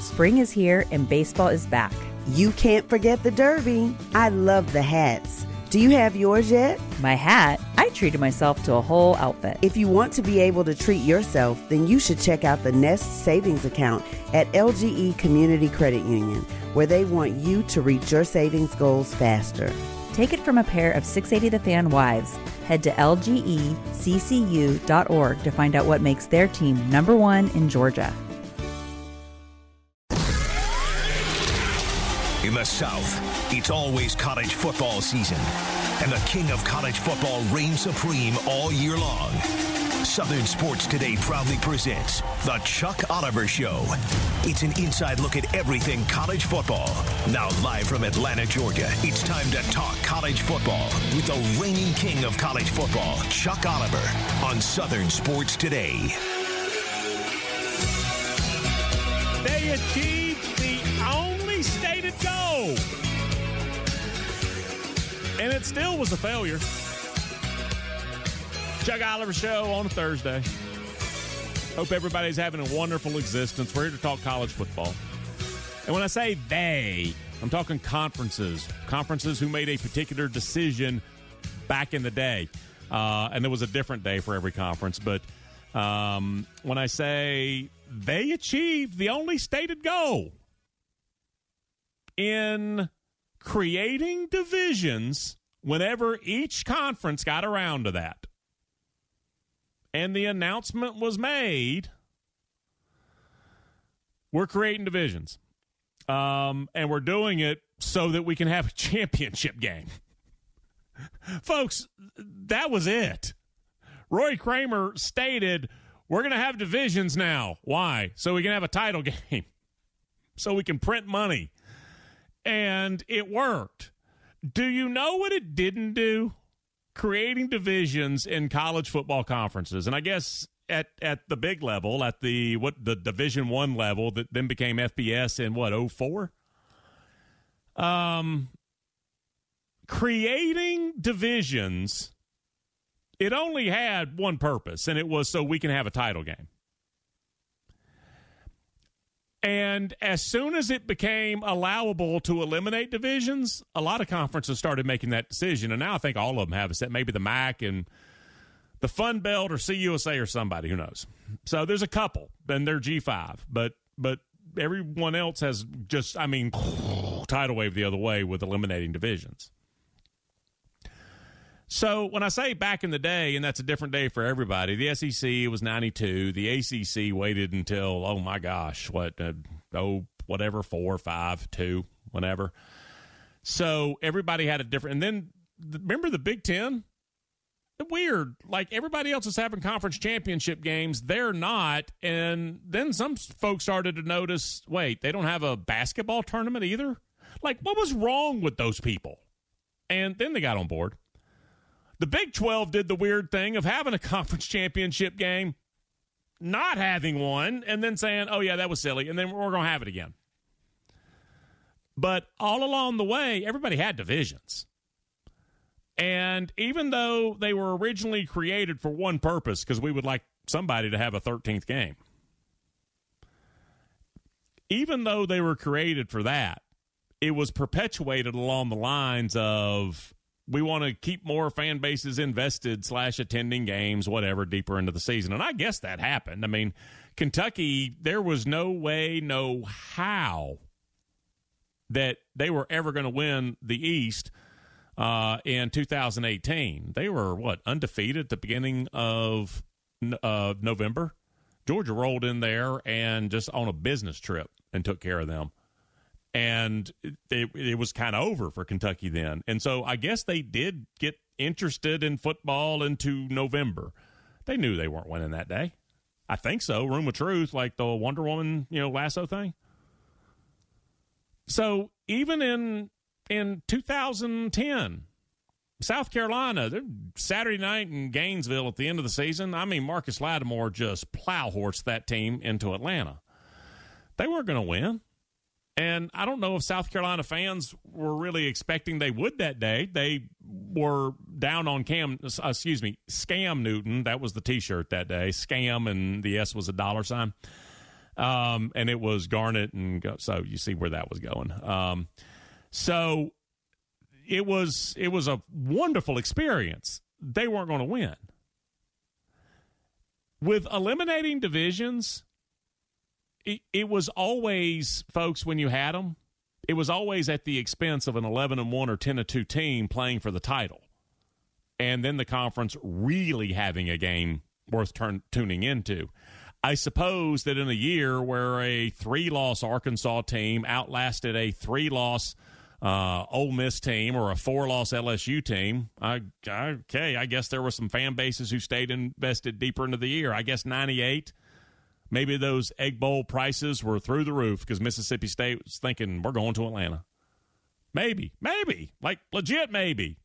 Spring is here and baseball is back. You can't forget the Derby. I love the hats. Do you have yours yet? My hat? I treated myself to a whole outfit. If you want to be able to treat yourself, then you should check out the Nest Savings Account at LGE Community Credit Union, where they want you to reach your savings goals faster. Take it from a pair of 680 The Fan wives. Head to lgeccu.org to find out what makes their team #1 in Georgia. In the South, it's always college football season, and the king of college football reigns supreme all year long. Southern Sports Today proudly presents The Chuck Oliver Show. It's an inside look at everything college football. Now live from Atlanta, Georgia, it's time to talk college football with the reigning king of college football, Chuck Oliver, on Southern Sports Today. They achieved the only stated goal, and it still was a failure. Chuck Oliver Show on a Thursday. Hope everybody's having a wonderful existence. We're here to talk college football. And when I say they, I'm talking conferences. Conferences who made a particular decision back in the day. And there was a different day for every conference. But when I say they achieved the only stated goal in creating divisions whenever each conference got around to that. And the announcement was made, we're creating divisions. And we're doing it so that we can have a championship game. Folks, that was it. Roy Kramer stated, we're going to have divisions now. Why? So we can have a title game. So we can print money. And it worked. Do you know what it didn't do? Creating divisions in college football conferences. And I guess at the big level, at the Division I level that then became FBS in 04? Creating divisions, it only had one purpose, and it was so we can have a title game. And as soon as it became allowable to eliminate divisions, a lot of conferences started making that decision. And now I think all of them have, except maybe the MAC and the Fun Belt or CUSA or somebody, who knows. So there's a couple, and they're G5. But everyone else has just, tidal wave the other way with eliminating divisions. So when I say back in the day, and that's a different day for everybody, the SEC was 92. The ACC waited until, whatever, 4, 5, 2, whatever. So everybody had a different. And then remember the Big Ten? Weird. Like everybody else is having conference championship games. They're not. And then some folks started to notice, wait, they don't have a basketball tournament either? Like, what was wrong with those people? And then they got on board. The Big 12 did the weird thing of having a conference championship game, not having one, and then saying, oh, yeah, that was silly, and then we're going to have it again. But all along the way, everybody had divisions. And even though they were originally created for one purpose, because we would like somebody to have a 13th game, even though they were created for that, it was perpetuated along the lines of, we want to keep more fan bases invested / attending games, whatever, deeper into the season. And I guess that happened. I mean, Kentucky, there was no way, no how that they were ever going to win the East in 2018. They were, undefeated at the beginning of November? Georgia rolled in there and just on a business trip and took care of them. And it was kind of over for Kentucky then. And so I guess they did get interested in football into November. They knew they weren't winning that day. I think so. Room of Truth, like the Wonder Woman, lasso thing. So even in 2010, South Carolina, they're Saturday night in Gainesville at the end of the season. Marcus Lattimore just plowhorsed that team into Atlanta. They weren't going to win. And I don't know if South Carolina fans were really expecting they would that day. They were down on Scam Newton. That was the T-shirt that day. Scam, and the S was a $. And it was Garnet, so you see where that was going. So it was a wonderful experience. They weren't going to win. With eliminating divisions, it was always, folks, when you had them, it was always at the expense of an 11-1 or 10-2 team playing for the title. And then the conference really having a game worth tuning into. I suppose that in a year where a 3-loss Arkansas team outlasted a 3-loss Ole Miss team or a 4-loss LSU team, I guess there were some fan bases who stayed invested deeper into the year. I guess 98, maybe those Egg Bowl prices were through the roof because Mississippi State was thinking, we're going to Atlanta. Maybe, like legit maybe.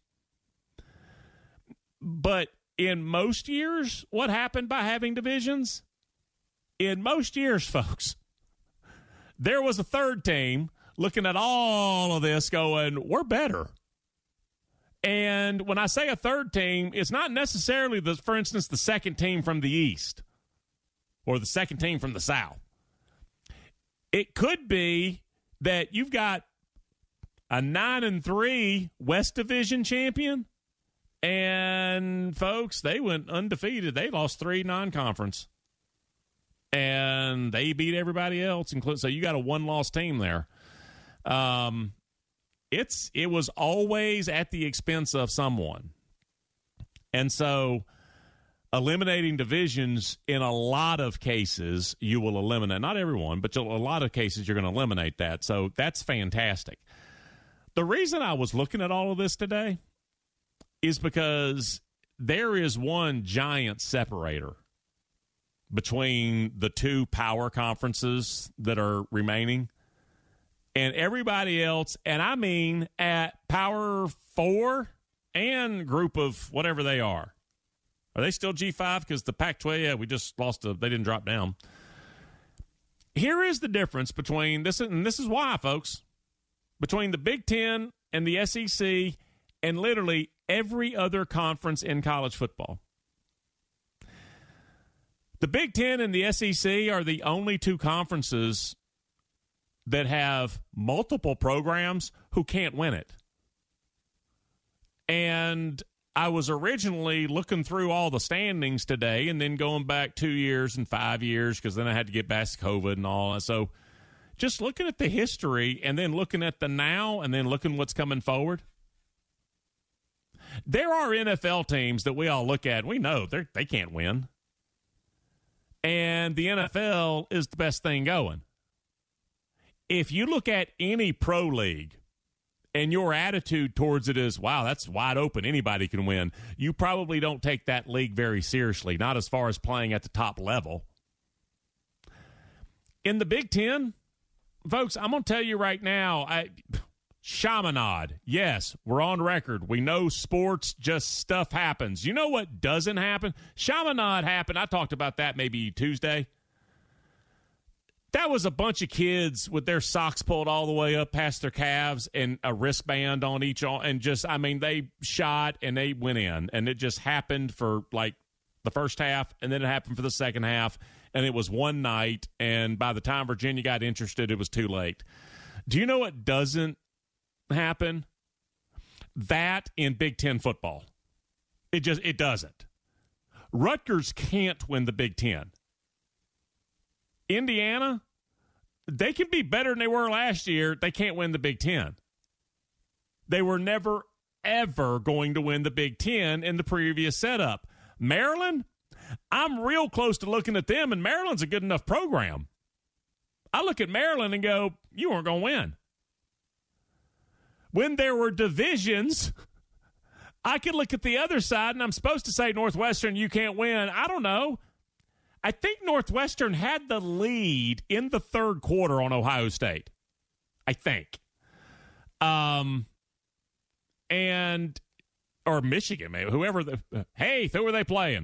But in most years, what happened by having divisions? In most years, folks, there was a third team looking at all of this going, we're better. And when I say a third team, it's not necessarily, for instance, the second team from the East or the second team from the South. It could be that you've got a 9-3 West Division champion. And, folks, they went undefeated. They lost 3 non-conference. And they beat everybody else, so you got a 1-loss team there. It was always at the expense of someone. And so eliminating divisions, in a lot of cases, you will eliminate. Not everyone, but a lot of cases you're going to eliminate that. So that's fantastic. The reason I was looking at all of this today is because there is one giant separator between the 2 power conferences that are remaining and everybody else, and I mean at Power 4 and group of whatever they are. Are they still G5? Because the Pac-12, we just lost they didn't drop down. Here is the difference between this, and this is why, folks, between the Big Ten and the SEC and literally every other conference in college football. The Big Ten and the SEC are the only 2 conferences that have multiple programs who can't win it. And I was originally looking through all the standings today and then going back 2 years and 5 years because then I had to get past COVID and all. So just looking at the history and then looking at the now and then looking what's coming forward. There are NFL teams that we all look at and we know they can't win. And the NFL is the best thing going. If you look at any pro league and your attitude towards it is, wow, that's wide open, anybody can win, you probably don't take that league very seriously, not as far as playing at the top level. In the Big Ten, folks, I'm going to tell you right now, Chaminade, yes, we're on record. We know sports, just stuff happens. You know what doesn't happen? Chaminade happened. I talked about that maybe Tuesday. That was a bunch of kids with their socks pulled all the way up past their calves and a wristband on each, and just, I mean, they shot and they went in. And it just happened for like the first half, and then it happened for the second half, and it was one night. And by the time Virginia got interested, it was too late. Do you know what doesn't happen? That in Big Ten football. It doesn't. Rutgers can't win the Big Ten. Indiana, they can be better than they were last year. They can't win the Big Ten. They were never, ever going to win the Big Ten in the previous setup. Maryland, I'm real close to looking at them, and Maryland's a good enough program. I look at Maryland and go, you weren't going to win. When there were divisions, I could look at the other side, and I'm supposed to say Northwestern, you can't win. I don't know. I think Northwestern had the lead in the third quarter on Ohio State. I think. Or Michigan, maybe. Who were they playing?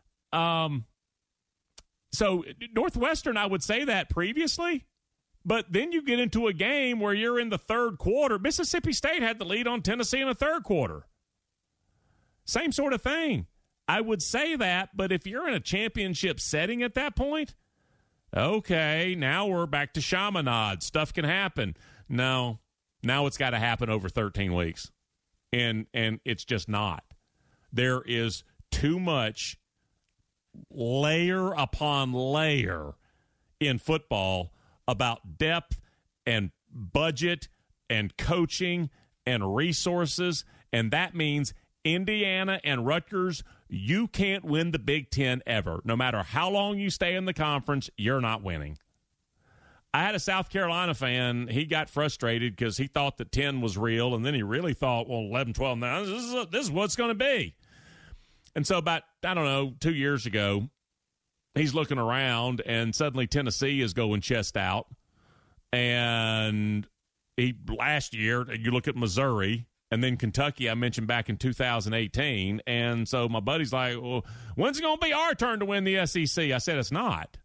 So Northwestern, I would say that previously. But then you get into a game where you're in the third quarter. Mississippi State had the lead on Tennessee in the third quarter. Same sort of thing. I would say that, but if you're in a championship setting at that point, Okay, now we're back to Chaminade. Stuff can happen. No, now it's got to happen over 13 weeks. And it's just not. There is too much layer upon layer in football about depth and budget and coaching and resources, and that means Indiana and Rutgers, you can't win the Big Ten ever. No matter how long you stay in the conference, you're not winning. I had a South Carolina fan. He got frustrated because he thought that 10 was real, and then he really thought, well, 11, 12, now this is what it's going to be. And so about, 2 years ago, he's looking around, and suddenly Tennessee is going chest out. And last year, you look at Missouri, and then Kentucky, I mentioned back in 2018. And so my buddy's like, well, when's it going to be our turn to win the SEC? I said, it's not.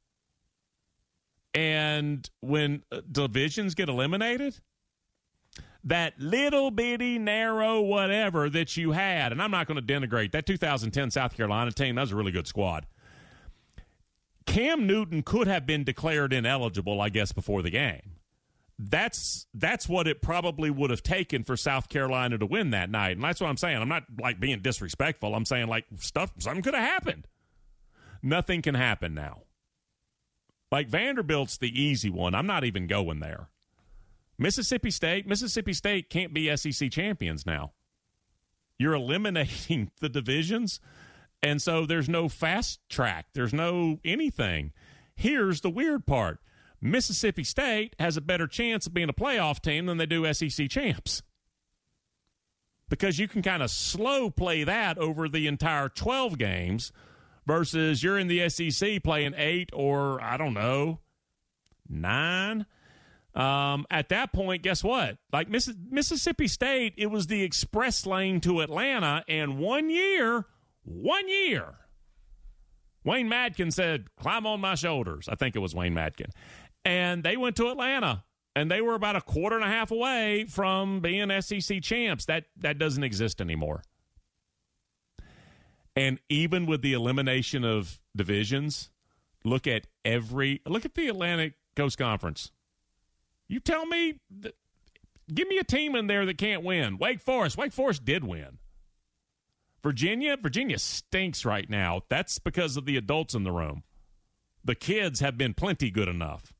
And when divisions get eliminated, that little bitty narrow whatever that you had, and I'm not going to denigrate that 2010 South Carolina team, that was a really good squad. Cam Newton could have been declared ineligible, I guess, before the game. That's what it probably would have taken for South Carolina to win that night. And that's what I'm saying. I'm not like being disrespectful. I'm saying like something could have happened. Nothing can happen now. Like Vanderbilt's the easy one. I'm not even going there. Mississippi State can't be SEC champions now. You're eliminating the divisions, and so there's no fast track. There's no anything. Here's the weird part. Mississippi State has a better chance of being a playoff team than they do SEC champs. Because you can kind of slow play that over the entire 12 games versus you're in the SEC playing 8 or, 9. At that point, guess what? Like Mississippi State, it was the express lane to Atlanta, and 1 year, Wayne Madkin said, climb on my shoulders. I think it was Wayne Madkin. And they went to Atlanta, and they were about a quarter and a half away from being SEC champs. That doesn't exist anymore. And even with the elimination of divisions, look at the Atlantic Coast Conference. You tell me, give me a team in there that can't win. Wake Forest did win. Virginia stinks right now. That's because of the adults in the room. The kids have been plenty good enough.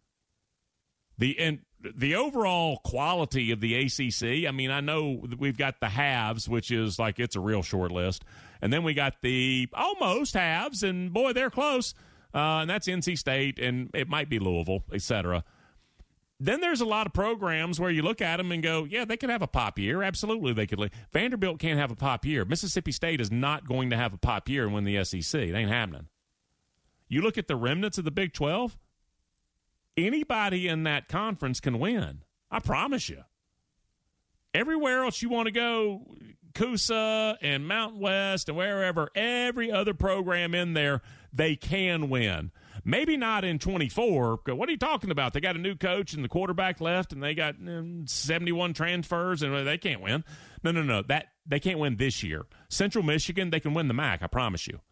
The overall quality of the ACC, I mean, I know we've got the halves, which is like it's a real short list. And then we got the almost halves, and boy, they're close. And that's NC State, and it might be Louisville, et cetera. Then there's a lot of programs where you look at them and go, yeah, they could have a pop year. Absolutely, they could. Vanderbilt can't have a pop year. Mississippi State is not going to have a pop year and win the SEC. It ain't happening. You look at the remnants of the Big 12, anybody in that conference can win. I promise you. Everywhere else you want to go, Coosa and Mountain West and wherever, every other program in there, they can win. Maybe not in 24. What are you talking about? They got a new coach and the quarterback left, and they got 71 transfers, and they can't win. No. They can't win this year. Central Michigan, they can win the MAC, I promise you.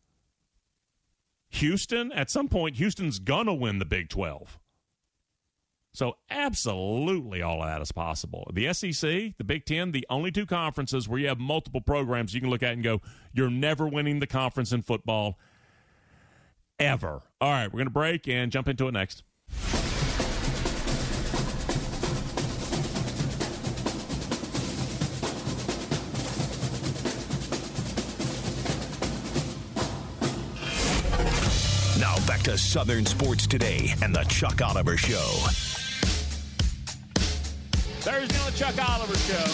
Houston, at some point, Houston's going to win the Big 12. So absolutely all of that is possible. The SEC, the Big Ten, the only two conferences where you have multiple programs you can look at and go, you're never winning the conference in football ever. All right, we're going to break and jump into it next. Now back to Southern Sports Today and the Chuck Oliver Show. Thursday on the Chuck Oliver Show.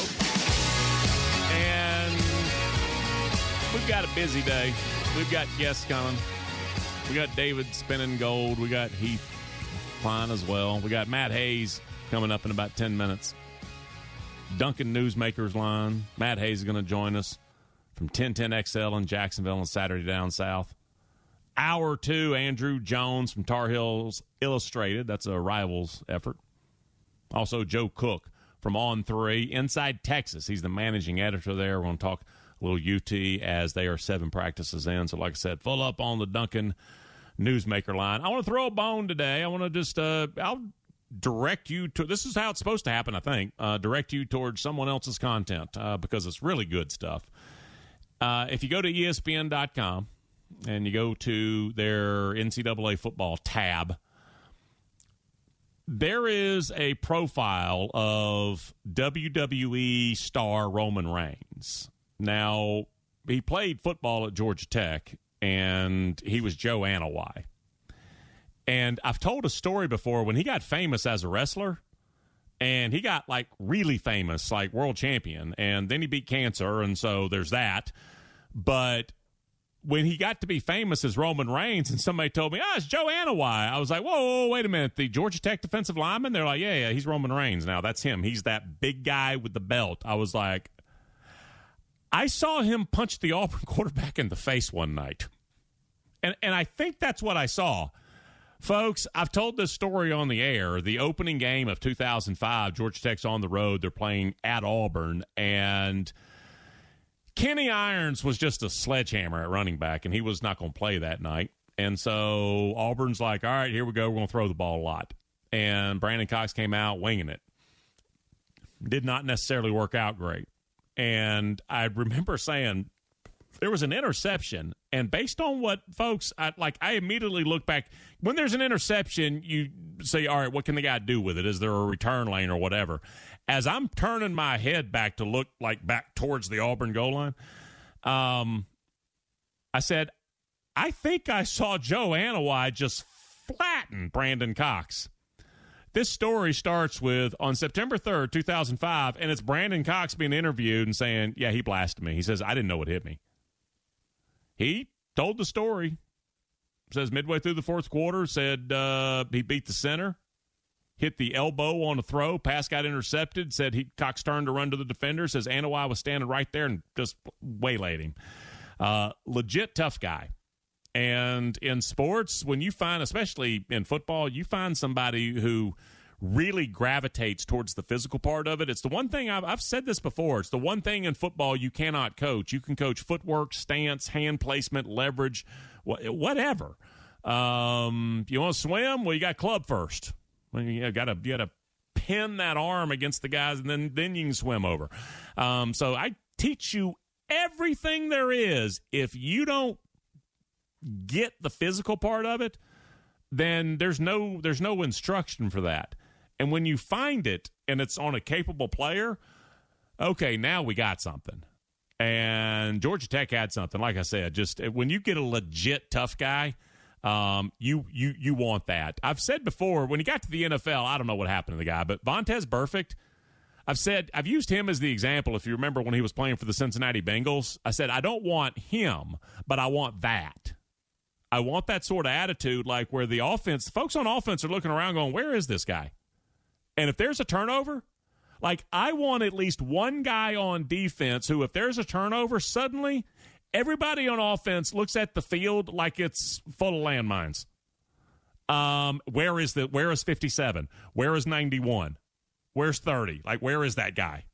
And we've got a busy day. We've got guests coming. We got David spinning gold. We got Heath Klein as well. We got Matt Hayes coming up in about 10 minutes. Duncan Newsmakers line. Matt Hayes is going to join us from 1010XL in Jacksonville on Saturday Down South. Hour 2, Andrew Jones from Tar Heels Illustrated. That's a Rivals effort. Also, Joe Cook from On 3, Inside Texas. He's the managing editor there. We're going to talk a little UT as they are 7 practices in. So, like I said, full up on the Duncan Newsmaker line. I want to throw a bone today. I want to just I'll direct you to, this is how it's supposed to happen, I think, direct you towards someone else's content because it's really good stuff. If you go to ESPN.com and you go to their NCAA football tab, there is a profile of WWE star Roman Reigns. Now, he played football at Georgia Tech, and he was Joe Anawai. And I've told a story before when he got famous as a wrestler, and he got, like, really famous, like world champion, and then he beat cancer, and so there's that. But when he got to be famous as Roman Reigns and somebody told me, it's Joe Anawai, I was like, whoa, wait a minute, the Georgia Tech defensive lineman? They're like, yeah, he's Roman Reigns now. That's him. He's that big guy with the belt. I was like, I saw him punch the Auburn quarterback in the face one night. And I think that's what I saw. Folks, I've told this story on the air. The opening game of 2005, Georgia Tech's on the road. They're playing at Auburn, and Kenny Irons was just a sledgehammer at running back, and he was not going to play that night. And so Auburn's like, all right, here we go. We're going to throw the ball a lot. And Brandon Cox came out winging it. Did not necessarily work out great. And I remember saying there was an interception, and based on what folks, I immediately look back. When there's an interception, you say, all right, what can the guy do with it? Is there a return lane or whatever? As I'm turning my head back to look like back towards the Auburn goal line, I said, I think I saw Joe Anawai just flatten Brandon Cox. This story starts with on September 3rd, 2005, and it's Brandon Cox being interviewed and saying, yeah, he blasted me. He says, I didn't know what hit me. He told the story. Says midway through the fourth quarter, said he beat the center. Hit the elbow on a throw. Pass got intercepted. Said Cox turned to run to the defender. Says Anawai was standing right there and just waylaid him. Legit tough guy. And in sports, when you find, especially in football, you find somebody who really gravitates towards the physical part of it. It's the one thing, I've said this before, it's the one thing in football you cannot coach. You can coach footwork, stance, hand placement, leverage, whatever. You want to swim? Well, you got club first. You got to pin that arm against the guys, and then you can swim over. So I teach you everything there is. If you don't get the physical part of it, then there's no instruction for that. And when you find it and it's on a capable player, okay, now we got something. And Georgia Tech had something. Like I said, just when you get a legit tough guy, you want that. I've said before, when he got to the NFL, I don't know what happened to the guy, but Vontaze Burfict, I've used him as the example. If you remember when he was playing for the Cincinnati Bengals, I said, I don't want him, but I want that. I want that sort of attitude, like where the offense, folks on offense are looking around going, where is this guy? And if there's a turnover, like I want at least one guy on defense who, if there's a turnover, suddenly everybody on offense looks at the field like it's full of landmines. Where is 57? Where is 91? Where's 30? Like, where is that guy?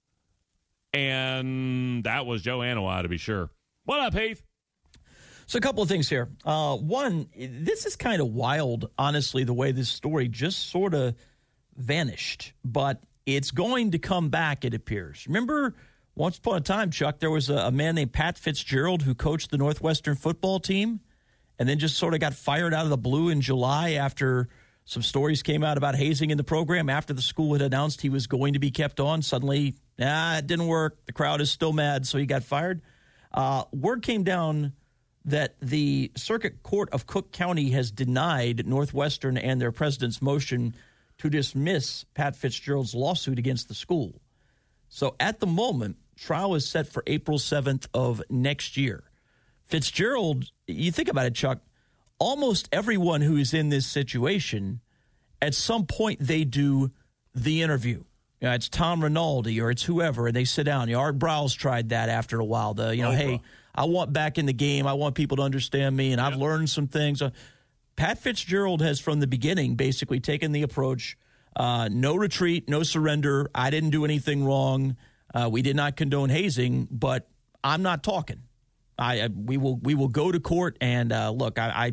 And that was Joe Anawai, to be sure. What up, Heath? So a couple of things here. One, this is kind of wild, honestly, the way this story just sort of vanished. But it's going to come back, it appears. Remember, once upon a time, Chuck, there was a man named Pat Fitzgerald who coached the Northwestern football team and then just sort of got fired out of the blue in July after some stories came out about hazing in the program. After the school had announced he was going to be kept on, suddenly, it didn't work. The crowd is still mad, so he got fired. Word came down that the Circuit Court of Cook County has denied Northwestern and their president's motion to dismiss Pat Fitzgerald's lawsuit against the school. So at the moment, trial is set for April 7th of next year. Fitzgerald, you think about it, Chuck, almost everyone who is in this situation, at some point they do the interview. You know, it's Tom Rinaldi or it's whoever, and they sit down. Art Browse tried that after a while. Hey, I want back in the game. I want people to understand me, and I've learned some things. Pat Fitzgerald has, from the beginning, basically taken the approach, no retreat, no surrender. I didn't do anything wrong. We did not condone hazing, but I'm not talking. We will go to court, and look,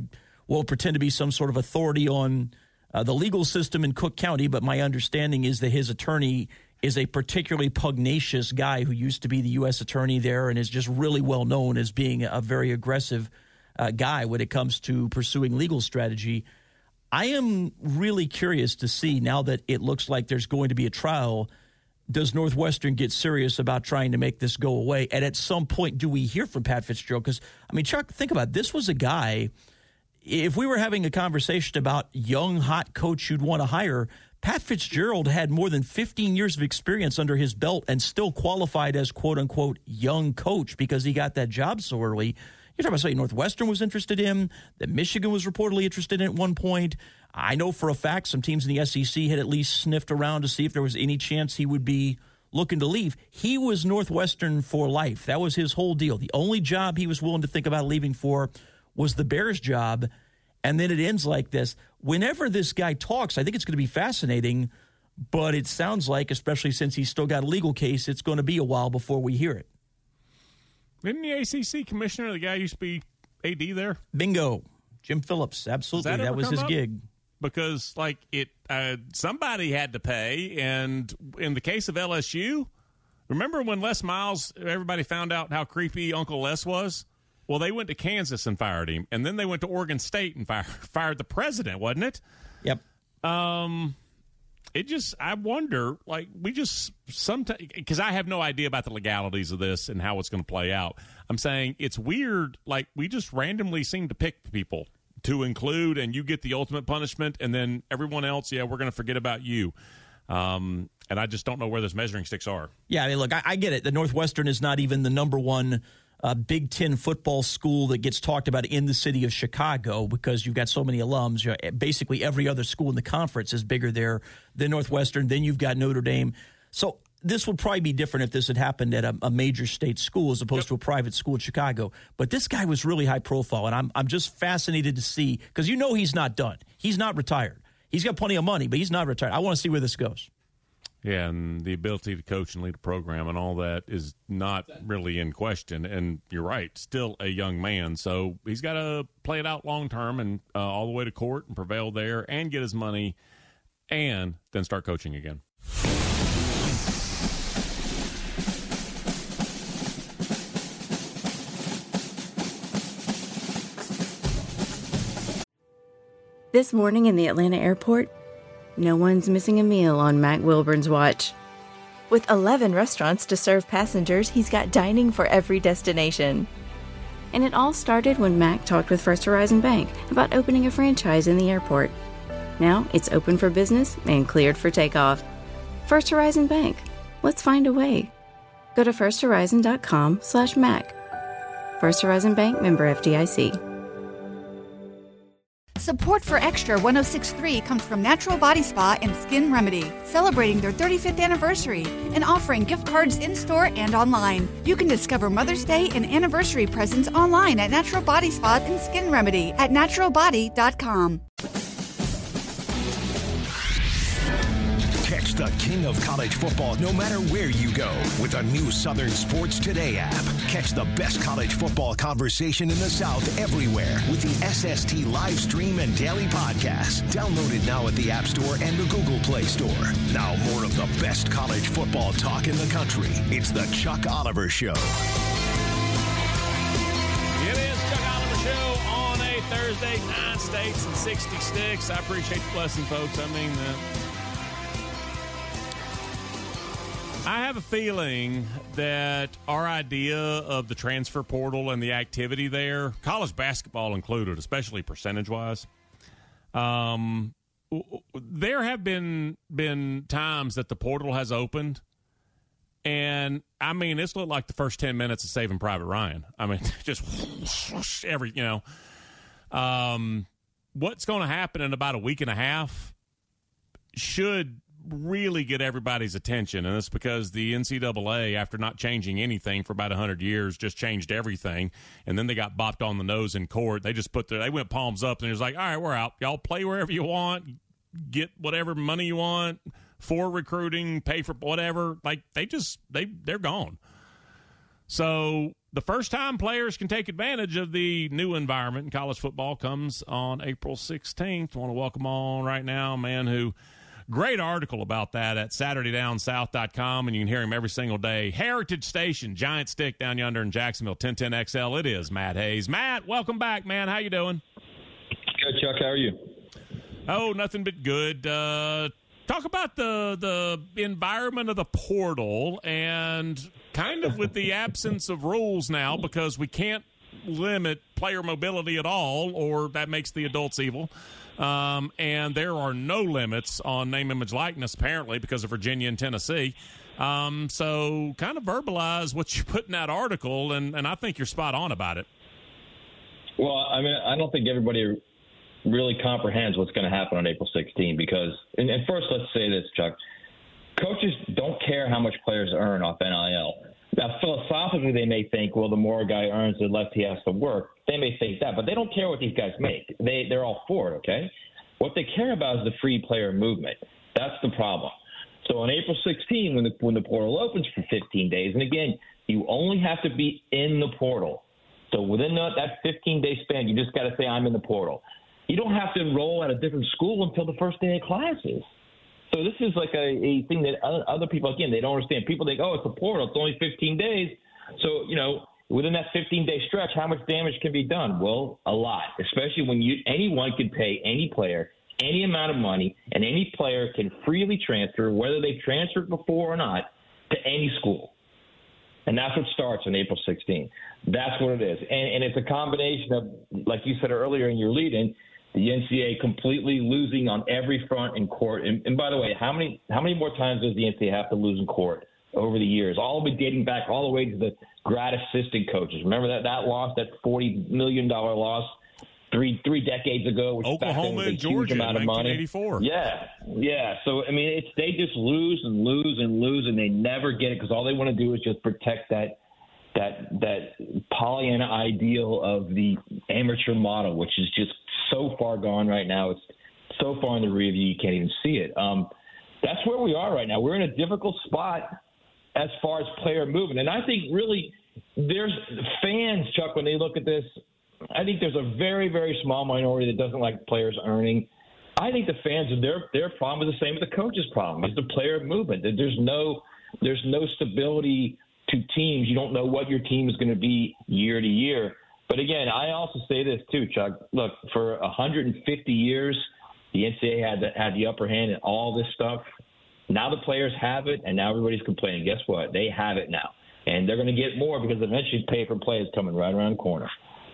will pretend to be some sort of authority on the legal system in Cook County, but my understanding is that his attorney is a particularly pugnacious guy who used to be the U.S. attorney there and is just really well known as being a very aggressive guy when it comes to pursuing legal strategy. I am really curious to see, now that it looks like there's going to be a trial, does Northwestern get serious about trying to make this go away? And at some point, do we hear from Pat Fitzgerald? Because, I mean, Chuck, think about it. This was a guy, if we were having a conversation about young, hot coach you'd want to hire, Pat Fitzgerald had more than 15 years of experience under his belt and still qualified as, quote-unquote, young coach because he got that job so early. You're talking about something Northwestern was interested in, that Michigan was reportedly interested in at one point. I know for a fact some teams in the SEC had at least sniffed around to see if there was any chance he would be looking to leave. He was Northwestern for life. That was his whole deal. The only job he was willing to think about leaving for was the Bears job, and then it ends like this. Whenever this guy talks, I think it's going to be fascinating, but it sounds like, especially since he's still got a legal case, it's going to be a while before we hear it. Isn't the ACC commissioner the guy who used to be AD there? Bingo. Jim Phillips, absolutely. That was his gig. Because, somebody had to pay, and in the case of LSU, remember when Les Miles, everybody found out how creepy Uncle Les was? Well, they went to Kansas and fired him, and then they went to Oregon State and fired the president, wasn't it? Yep. I wonder, sometimes, because I have no idea about the legalities of this and how it's going to play out. I'm saying it's weird, we just randomly seem to pick people to include, and you get the ultimate punishment, and then everyone else, we're going to forget about you. And I just don't know where those measuring sticks are. Yeah, I mean, look, I get it. The Northwestern is not even the number one Big Ten football school that gets talked about in the city of Chicago because you've got so many alums. Basically, every other school in the conference is bigger there than Northwestern. Then you've got Notre Dame. So this would probably be different if this had happened at a major state school as opposed to a private school in Chicago. But this guy was really high profile, and I'm just fascinated to see, because he's not done. He's not retired. He's got plenty of money, but he's not retired. I want to see where this goes. Yeah, and the ability to coach and lead a program and all that is not really in question. And you're right, still a young man. So he's got to play it out long term and all the way to court and prevail there and get his money and then start coaching again. This morning in the Atlanta airport, no one's missing a meal on Mac Wilburn's watch. With 11 restaurants to serve passengers, he's got dining for every destination. And it all started when Mac talked with First Horizon Bank about opening a franchise in the airport. Now it's open for business and cleared for takeoff. First Horizon Bank. Let's find a way. Go to firsthorizon.com/Mac. First Horizon Bank, member FDIC. Support for Extra 106.3 comes from Natural Body Spa and Skin Remedy, celebrating their 35th anniversary and offering gift cards in-store and online. You can discover Mother's Day and anniversary presents online at Natural Body Spa and Skin Remedy at naturalbody.com. Catch the king of college football no matter where you go with the new Southern Sports Today app. Catch the best college football conversation in the South everywhere with the SST live stream and daily podcast. Download it now at the App Store and the Google Play Store. Now more of the best college football talk in the country. It's the Chuck Oliver Show. It is Chuck Oliver Show on a Thursday, 9 states and 60 sticks. I appreciate the blessing, folks. I mean that. I have a feeling that our idea of the transfer portal and the activity there, college basketball included, especially percentage-wise, there have been times that the portal has opened, and, I mean, it's looked like the first 10 minutes of Saving Private Ryan. I mean, just what's going to happen in about a week and a half should really get everybody's attention, and it's because the NCAA, after not changing anything for about 100 years, just changed everything, and then they got bopped on the nose in court. They just they went palms up, and it was like, all right, we're out. Y'all play wherever you want, get whatever money you want for recruiting, pay for whatever. Like, they're gone. So the first time players can take advantage of the new environment in college football comes on April 16th. I want to welcome on right now a man who – great article about that at SaturdayDownSouth.com, and you can hear him every single day. Heritage Station, Giant Stick down yonder in Jacksonville, 1010XL. It is Matt Hayes. Matt, welcome back, man. How you doing? Good, Chuck. How are you? Oh, nothing but good. Talk about the environment of the portal and kind of with the absence of rules now, because we can't limit player mobility at all, or that makes the adults evil. And there are no limits on name, image, likeness, apparently, because of Virginia and Tennessee. So kind of verbalize what you put in that article, and I think you're spot on about it. Well, I mean, I don't think everybody really comprehends what's going to happen on April 16 because, and first let's say this, Chuck, coaches don't care how much players earn off NIL. Now, philosophically, they may think, well, the more a guy earns, the less he has to work. They may think that, but they don't care what these guys make. They're all for it, okay? What they care about is the free player movement. That's the problem. So on April 16, when the portal opens for 15 days, and again, you only have to be in the portal. So within that 15-day span, you just got to say, I'm in the portal. You don't have to enroll at a different school until the first day of classes. So this is like a thing that other people, again, they don't understand. People think, oh, it's a portal. It's only 15 days. So, within that 15-day stretch, how much damage can be done? Well, a lot, especially when anyone can pay any player any amount of money, and any player can freely transfer, whether they've transferred before or not, to any school. And that's what starts on April 16th. That's what it is. And it's a combination of, like you said earlier in your lead-in, the NCAA completely losing on every front in court. And by the way, how many more times does the NCAA have to lose in court over the years? All of it dating back all the way to the grad assistant coaches. Remember that loss, that $40 million loss three decades ago, which Oklahoma and Georgia in 1984. Yeah. So I mean, they just lose and lose and lose, and they never get it because all they want to do is just protect that Pollyanna ideal of the amateur model, which is just so far gone right now. It's so far in the rear view you can't even see it. That's where we are right now. We're in a difficult spot as far as player movement, and I think really there's fans, Chuck, when they look at this. I think there's a very, very small minority that doesn't like players earning. I think the fans, their problem is the same as the coach's problem. It's the player movement. There's no stability to teams. You don't know what your team is going to be year to year. But again, I also say this too, Chuck. Look, for 150 years, the NCAA had the upper hand in all this stuff. Now the players have it, and now everybody's complaining. Guess what? They have it now, and they're going to get more because eventually pay-for-play is coming right around the corner.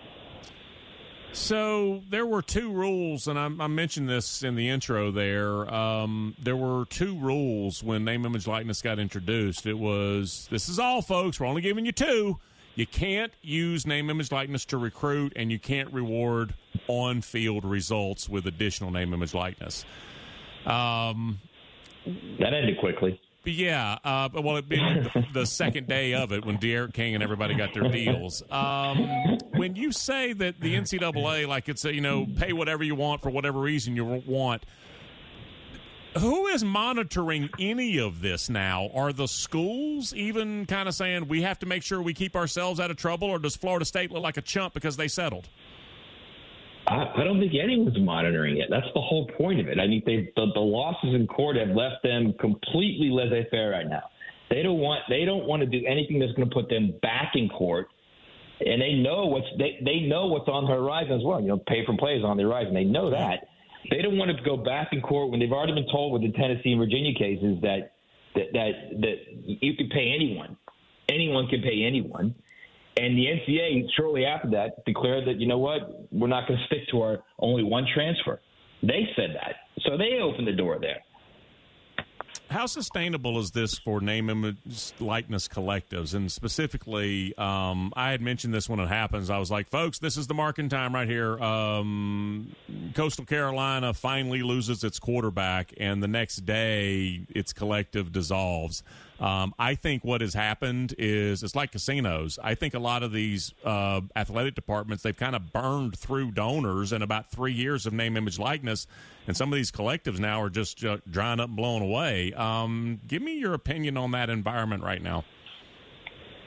So there were two rules, and I mentioned this in the intro there. There were two rules when name, image, likeness got introduced. It was, this is all, folks, we're only giving you two. You can't use name, image, likeness to recruit, and you can't reward on-field results with additional name, image, likeness. That ended quickly. Yeah, well, it'd been the second day of it when De'Aaron King and everybody got their deals. When you say that the NCAA, like it's pay whatever you want for whatever reason you want, who is monitoring any of this now? Are the schools even kind of saying we have to make sure we keep ourselves out of trouble, or does Florida State look like a chump because they settled? I don't think anyone's monitoring it. That's the whole point of it. I mean, the losses in court have left them completely laissez-faire right now. They don't want to do anything that's going to put them back in court, and they know what's on the horizon as well. Pay for play is on the horizon. They know that. They don't want to go back in court when they've already been told with the Tennessee and Virginia cases that you can pay anyone. Anyone can pay anyone. And the NCAA, shortly after that, declared that, we're not going to stick to our only one transfer. They said that. So they opened the door there. How sustainable is this for name, image, likeness collectives? And specifically, I had mentioned this when it happens. I was like, folks, this is the marking time right here. Coastal Carolina finally loses its quarterback, and the next day its collective dissolves. I think what has happened is it's like casinos. I think a lot of these athletic departments, they've kind of burned through donors in about 3 years of name, image, likeness, and some of these collectives now are just drying up and blown away. Give me your opinion on that environment right now.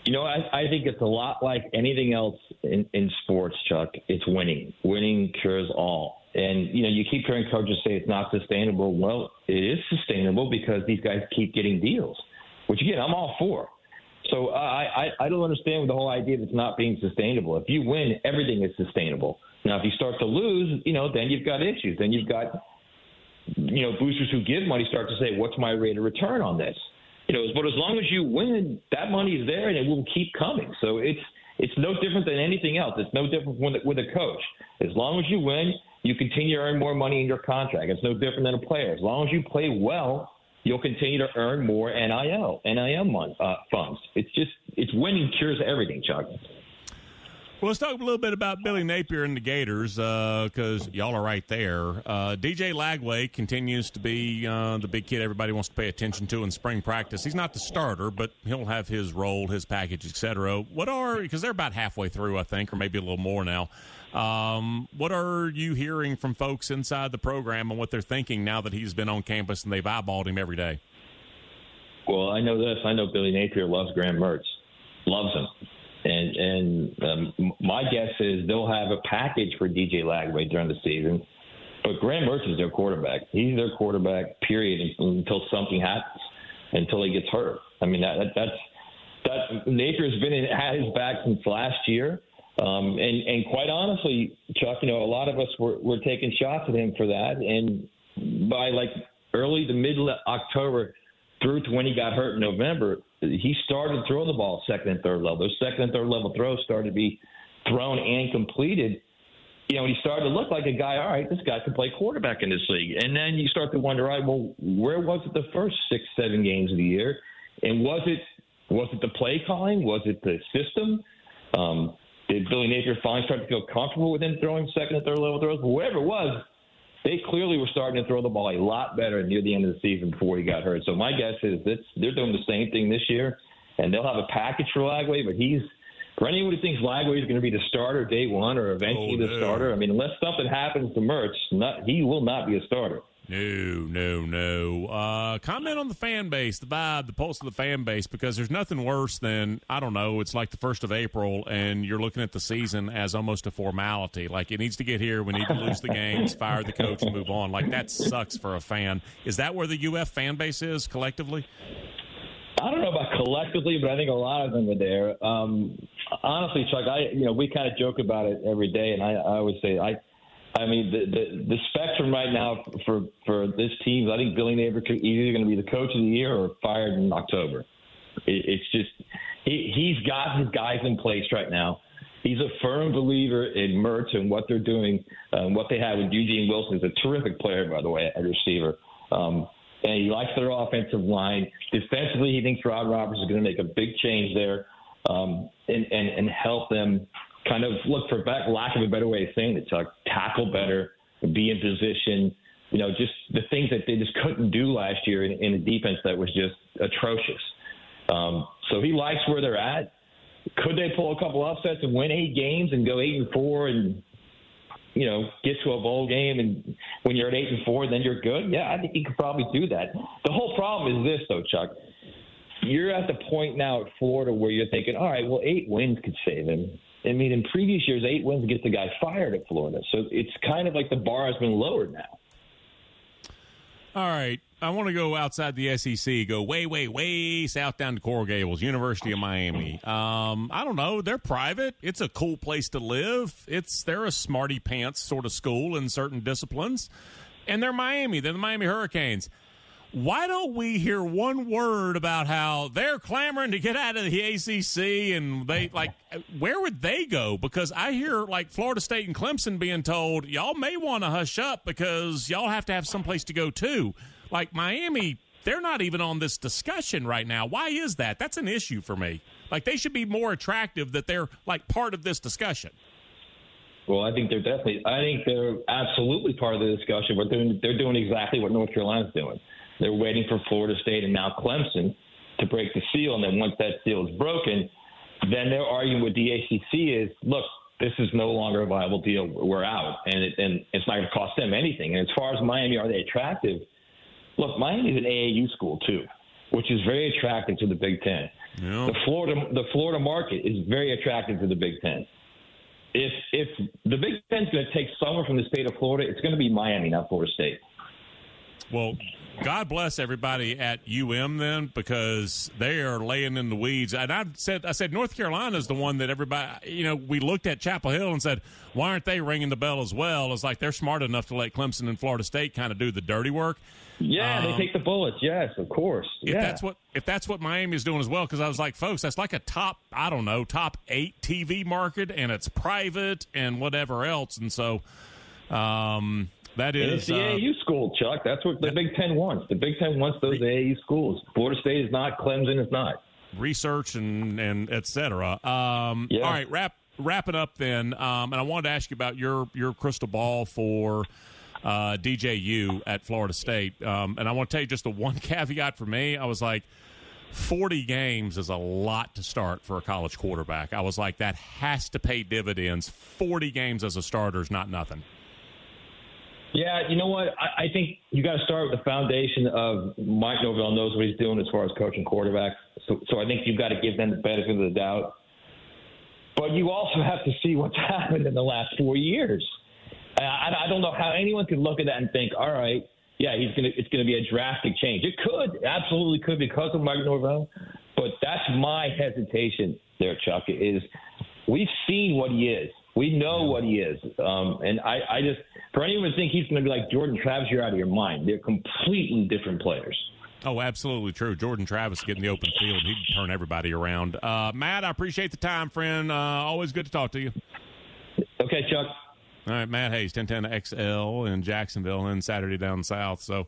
You know, I think it's a lot like anything else in sports, Chuck. It's winning. Winning cures all. And, you know, you keep hearing coaches say it's not sustainable. Well, it is sustainable because these guys keep getting deals, which, again, I'm all for. So I don't understand the whole idea of it's not being sustainable. If you win, everything is sustainable. Now, if you start to lose, you know, then you've got issues. Then you've got, you know, boosters who give money start to say, what's my rate of return on this? You know, but as long as you win, that money is there and it will keep coming. So it's no different than anything else. It's no different with a coach. As long as you win, you continue to earn more money in your contract. It's no different than a player. As long as you play well, you'll continue to earn more NIL funds. It's winning cures everything, Chuck. Well, let's talk a little bit about Billy Napier and the Gators because y'all are right there. DJ Lagway continues to be the big kid everybody wants to pay attention to in spring practice. He's not the starter, but he'll have his role, his package, et cetera. Because they're about halfway through, I think, or maybe a little more now. What are you hearing from folks inside the program and what they're thinking now that he's been on campus and they've eyeballed him every day? Well, I know this. I know Billy Napier loves Graham Mertz, loves him. And my guess is they'll have a package for DJ Lagway during the season. But Graham Mertz is their quarterback. He's their quarterback, period, until something happens, until he gets hurt. I mean, that's Napier's had his back since last year. And quite honestly, Chuck, you know, a lot of us were taking shots at him for that. And by like early to mid-October through to when he got hurt in November, he started throwing the ball second and third level. Those second and third level throws started to be thrown and completed. You know, he started to look like a guy, all right, this guy can play quarterback in this league. And then you start to wonder, all right, well, where was it the first 6-7 games of the year? And was it the play calling? Was it the system? Did Billy Napier finally start to feel comfortable with him throwing second and third level throws? Whatever it was, they clearly were starting to throw the ball a lot better near the end of the season before he got hurt. So my guess is they're doing the same thing this year, and they'll have a package for Lagway, but for anyone who thinks Lagway is going to be the starter day one or eventually the starter, I mean, unless something happens to Mertz, he will not be a starter. No. Comment on the fan base, the vibe, the pulse of the fan base, because there's nothing worse than, I don't know, it's like the 1st of April, and you're looking at the season as almost a formality. Like, it needs to get here. We need to lose the games, fire the coach, and move on. Like, that sucks for a fan. Is that where the UF fan base is collectively? I don't know about collectively, but I think a lot of them are there. Honestly, Chuck, we kind of joke about it every day, and I always say I mean, the spectrum right now for this team, I think Billy Napier is either going to be the coach of the year or fired in October. It's just he's got his guys in place right now. He's a firm believer in Mertz and what they're doing, what they have with Eugene Wilson. Is a terrific player, by the way, at receiver. And he likes their offensive line. Defensively, he thinks Rod Roberts is going to make a big change there and help them kind of look for lack of a better way of saying it, Chuck, tackle better, be in position, you know, just the things that they just couldn't do last year in a defense that was just atrocious. So he likes where they're at. Could they pull a couple upsets and win 8 games and go 8-4 and, you know, get to a bowl game? And when you're at 8-4, then you're good? Yeah, I think he could probably do that. The whole problem is this, though, Chuck. You're at the point now at Florida where you're thinking, all right, well, 8 wins could save him. I mean, in previous years, 8 wins gets the guy fired at Florida. So it's kind of like the bar has been lowered now. All right. I want to go outside the SEC, go way south down to Coral Gables, University of Miami. I don't know. They're private. It's a cool place to live. They're a smarty pants sort of school in certain disciplines. And they're Miami. They're the Miami Hurricanes. Why don't we hear one word about how they're clamoring to get out of the ACC and where would they go? Because I hear Florida State and Clemson being told, y'all may want to hush up because y'all have to have someplace to go to. Like Miami, they're not even on this discussion right now. Why is that? That's an issue for me. They should be more attractive that they're part of this discussion. Well, I think they're absolutely part of the discussion, but they're doing exactly what North Carolina's doing. They're waiting for Florida State and now Clemson to break the seal, and then once that seal is broken, then their argument with the ACC is, look, this is no longer a viable deal. We're out, and it's not going to cost them anything. And as far as Miami, are they attractive? Look, Miami is an AAU school too, which is very attractive to the Big Ten. Yeah. The Florida market is very attractive to the Big Ten. If the Big Ten's going to take someone from the state of Florida, it's going to be Miami, not Florida State. Well, God bless everybody at UM then, because they are laying in the weeds. And I said North Carolina is the one that everybody, we looked at Chapel Hill and said, why aren't they ringing the bell as well? It's like they're smart enough to let Clemson and Florida State kind of do the dirty work. Yeah, they take the bullets. Yes, of course. If that's what Miami is doing as well, because I was like, folks, that's like a top 8 TV market, and it's private and whatever else, and so that is. It's the AAU school, Chuck. That's what the Big Ten wants. The Big Ten wants those AAU schools. Florida State is not. Clemson is not. Research and et cetera. All right, wrap it up then. And I wanted to ask you about your crystal ball for DJU at Florida State. And I want to tell you just the one caveat for me. I was like, 40 games is a lot to start for a college quarterback. I was like, that has to pay dividends. 40 games as a starter is not nothing. Yeah, you know what? I think you got to start with the foundation of Mike Norvell knows what he's doing as far as coaching quarterbacks. So I think you've got to give them the benefit of the doubt. But you also have to see what's happened in the last 4 years. I don't know how anyone could look at that and think, all right, yeah, it's going to be a drastic change. It absolutely could because of Mike Norvell. But that's my hesitation there, Chuck, is we've seen what he is. We know what he is. And I just, for anyone to think he's going to be like Jordan Travis, you're out of your mind. They're completely different players. Oh, absolutely true. Jordan Travis getting the open field, he'd turn everybody around. Matt, I appreciate the time, friend. Always good to talk to you. Okay, Chuck. All right, Matt Hayes, 1010 XL in Jacksonville and Saturday down south. So,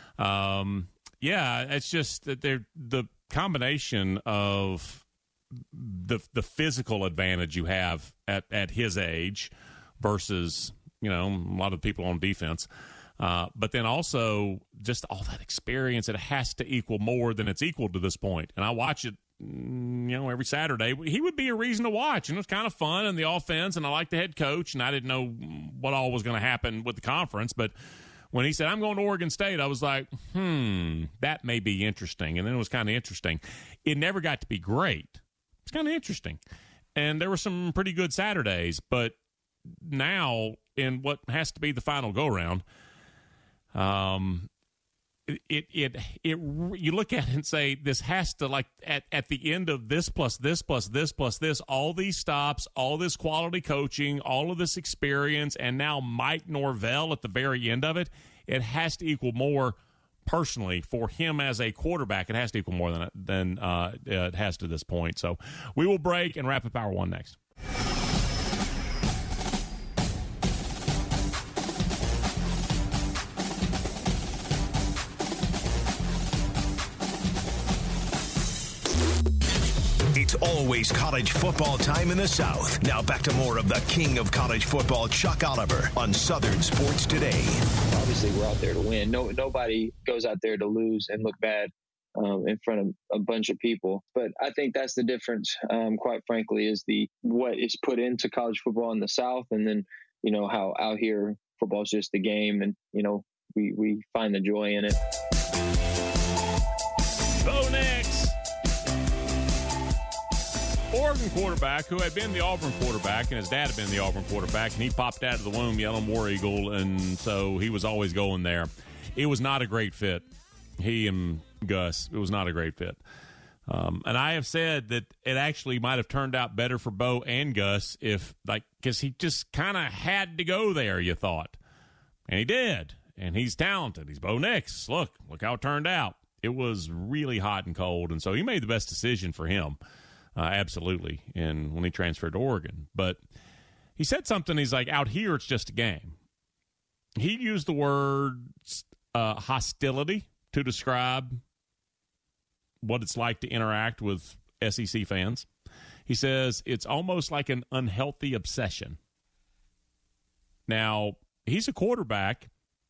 it's just that the combination of the physical advantage you have at his age versus, a lot of people on defense. But then also just all that experience, it has to equal more than it's equaled to this point. And I watch it, every Saturday. He would be a reason to watch. And it was kind of fun in the offense, and I like the head coach, and I didn't know what all was going to happen with the conference. But when he said, I'm going to Oregon State, I was like, that may be interesting. And then it was kind of interesting. It never got to be great. It's kind of interesting. And there were some pretty good Saturdays. But now, in what has to be the final go-round, you look at it and say, this has to, like, at the end of this plus this plus this plus this, all these stops, all this quality coaching, all of this experience, and now Mike Norvell at the very end of it, it has to equal more personally for him as a quarterback. It has to equal more than it has to this point. So we will break and Rapid Power 1 next. It's always college football time in the South. Now back to more of the king of college football, Chuck Oliver, on Southern Sports Today. Obviously, we're out there to win. Nobody goes out there to lose and look bad in front of a bunch of people. But I think that's the difference, quite frankly, is what is put into college football in the South, and then, how out here football is just a game, and, we find the joy in it. Bo Nix, Oregon quarterback who had been the Auburn quarterback, and his dad had been the Auburn quarterback, and he popped out of the womb yelling War Eagle, and so he was always going there. It was not a great fit. He and Gus, it was not a great fit. And I have said that it actually might have turned out better for Bo and Gus because he just kind of had to go there, you thought. And he did. And he's talented. He's Bo Nix. Look how it turned out. It was really hot and cold, and so he made the best decision for him. Absolutely, and when he transferred to Oregon. But he said something, he's like, out here it's just a game. He used the word hostility to describe what it's like to interact with SEC fans. He says it's almost like an unhealthy obsession. Now, he's a quarterback.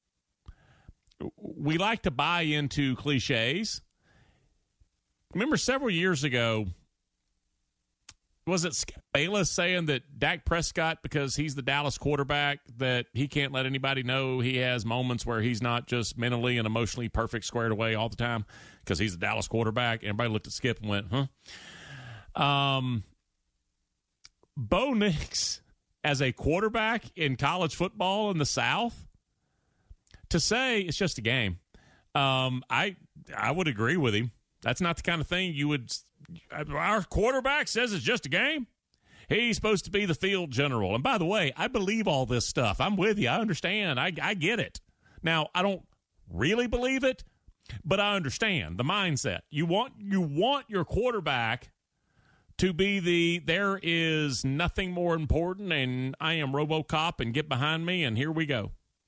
We like to buy into cliches. Remember several years ago, was it Skip Bayless saying that Dak Prescott, because he's the Dallas quarterback, that he can't let anybody know he has moments where he's not just mentally and emotionally perfect, squared away all the time because he's the Dallas quarterback? Everybody looked at Skip and went, huh? Bo Nix as a quarterback in college football in the South, to say it's just a game, I would agree with him. That's not the kind of thing you would – our quarterback says it's just a game. He's supposed to be the field general. And by the way, I believe all this stuff. I'm with you. I understand. I get it. Now, I don't really believe it, but I understand the mindset. You want your quarterback to be there is nothing more important, and I am RoboCop, and get behind me, and here we go.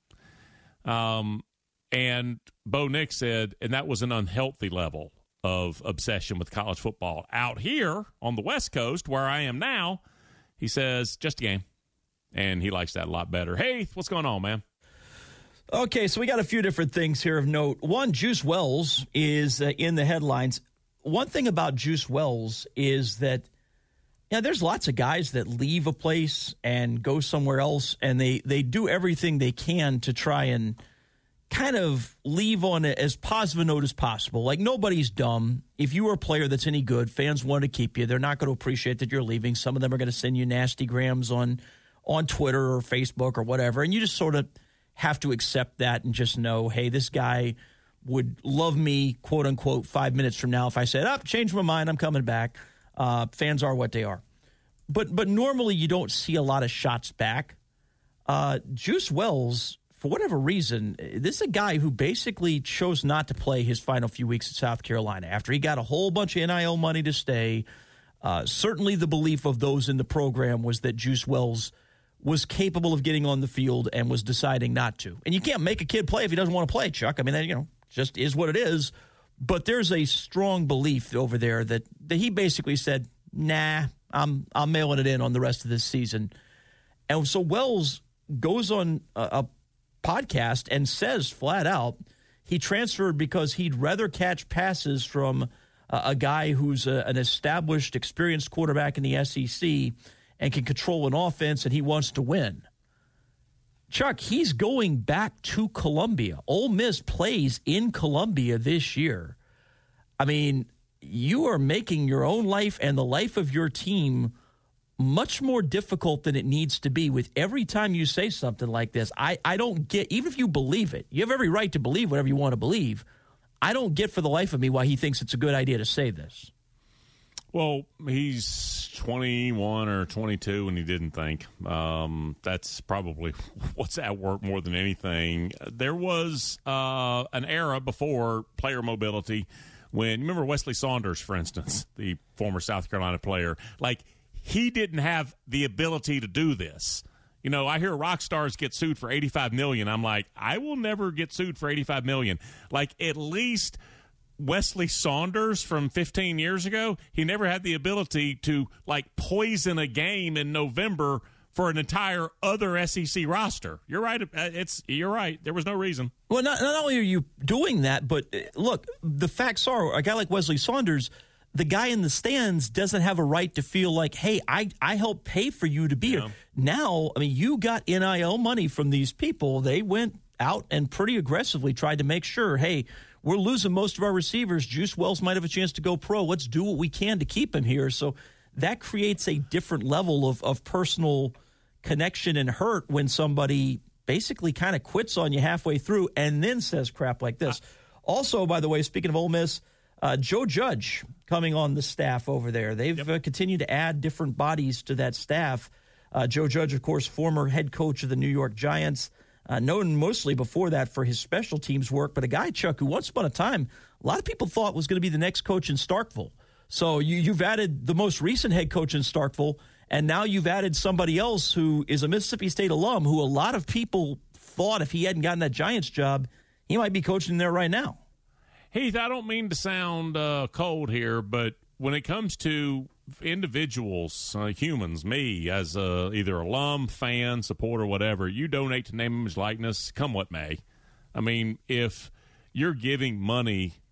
And Bo Nix said, and that was an unhealthy level of obsession with college football. Out here on the West Coast, where I am now, he says, just a game. And he likes that a lot better. Hey, what's going on, man? Okay, so we got a few different things here of note. One, Juice Wells is in the headlines. One thing about Juice Wells is that there's lots of guys that leave a place and go somewhere else, and they do everything they can to try and kind of leave on as positive a note as possible. Like, nobody's dumb. If you are a player that's any good, fans want to keep you. They're not going to appreciate that you're leaving. Some of them are going to send you nasty grams on Twitter or Facebook or whatever, and you just sort of have to accept that and just know, hey, this guy would love me, quote unquote, 5 minutes from now if I said, change my mind, I'm coming back. Fans are what they are. But normally you don't see a lot of shots back. Juice Wells, for whatever reason, this is a guy who basically chose not to play his final few weeks at South Carolina after he got a whole bunch of NIL money to stay. Certainly the belief of those in the program was that Juice Wells was capable of getting on the field and was deciding not to. And you can't make a kid play if he doesn't want to play, Chuck. I mean, just is what it is. But there's a strong belief over there that he basically said, nah, I'm mailing it in on the rest of this season. And so Wells goes on a podcast and says flat out he transferred because he'd rather catch passes from a guy who's an established, experienced quarterback in the SEC and can control an offense, and he wants to win. Chuck, he's going back to Columbia. Ole Miss plays in Columbia this year. I mean, you are making your own life and the life of your team much more difficult than it needs to be with every time you say something like this. I don't get, even if you believe it, you have every right to believe whatever you want to believe. I don't get for the life of me why he thinks it's a good idea to say this. Well, he's 21 or 22 and he didn't think. That's probably what's at work more than anything. There was an era before player mobility when, remember Wesley Saunders, for instance, the former South Carolina player, like he didn't have the ability to do this. You know, I hear rock stars get sued for $85 million. I'm like, I will never get sued for $85 million. Like, at least Wesley Saunders from 15 years ago, he never had the ability to, like, poison a game in November for an entire other SEC roster. You're right. You're right. There was no reason. Well, not only are you doing that, but look, the facts are a guy like Wesley Saunders, the guy in the stands doesn't have a right to feel like, hey, I helped pay for you to be here. Now, I mean, you got NIL money from these people. They went out and pretty aggressively tried to make sure, hey, we're losing most of our receivers. Juice Wells might have a chance to go pro. Let's do what we can to keep him here. So that creates a different level of personal connection and hurt when somebody basically kind of quits on you halfway through and then says crap like this. Also, by the way, speaking of Ole Miss, Joe Judge coming on the staff over there. They've continued to add different bodies to that staff. Joe Judge, of course, former head coach of the New York Giants, known mostly before that for his special teams work, but a guy, Chuck, who once upon a time a lot of people thought was going to be the next coach in Starkville. So you've added the most recent head coach in Starkville, and now you've added somebody else who is a Mississippi State alum who a lot of people thought if he hadn't gotten that Giants job, he might be coaching there right now. Heath, I don't mean to sound cold here, but when it comes to individuals, humans, me as either alum, fan, supporter, whatever, you donate to name, image, likeness, come what may. I mean, if you're giving money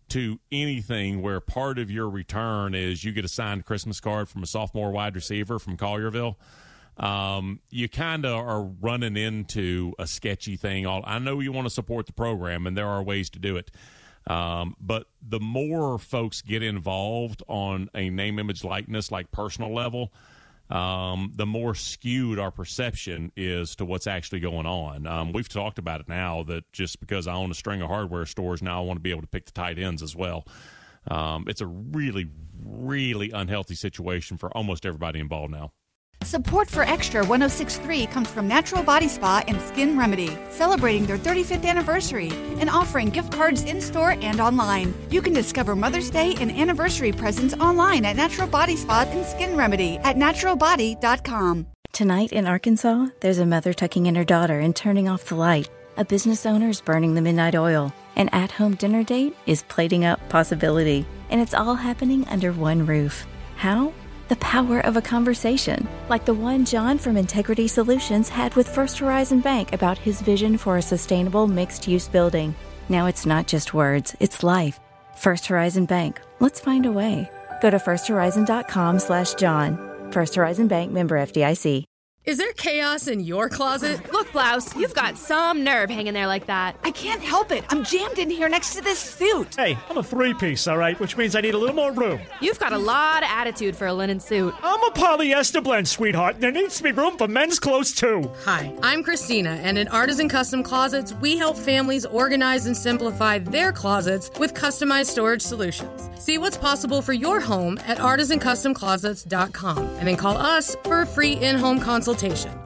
to anything where part of your return is you get a signed Christmas card from a sophomore wide receiver from Collierville, you kind of are running into a sketchy thing. I know you want to support the program, and there are ways to do it. But the more folks get involved on a name, image, likeness, like personal level, the more skewed our perception is to what's actually going on. We've talked about it now that just because I own a string of hardware stores, now I want to be able to pick the tight ends as well. It's a really, really unhealthy situation for almost everybody involved now. Support for Extra 106.3 comes from Natural Body Spa and Skin Remedy, celebrating their 35th anniversary and offering gift cards in-store and online. You can discover Mother's Day and anniversary presents online at Natural Body Spa and Skin Remedy at naturalbody.com. Tonight in Arkansas, there's a mother tucking in her daughter and turning off the light. A business owner is burning the midnight oil. An at-home dinner date is plating up possibility. And it's all happening under one roof. How? The power of a conversation, like the one John from Integrity Solutions had with First Horizon Bank about his vision for a sustainable mixed-use building. Now it's not just words, it's life. First Horizon Bank. Let's find a way. Go to firsthorizon.com/John. First Horizon Bank, member FDIC. Is there chaos in your closet? Look, Blouse, you've got some nerve hanging there like that. I can't help it. I'm jammed in here next to this suit. Hey, I'm a three-piece, all right, which means I need a little more room. You've got a lot of attitude for a linen suit. I'm a polyester blend, sweetheart, and there needs to be room for men's clothes, too. Hi, I'm Christina, and at Artisan Custom Closets, we help families organize and simplify their closets with customized storage solutions. See what's possible for your home at artisancustomclosets.com, and then call us for a free in-home consultation.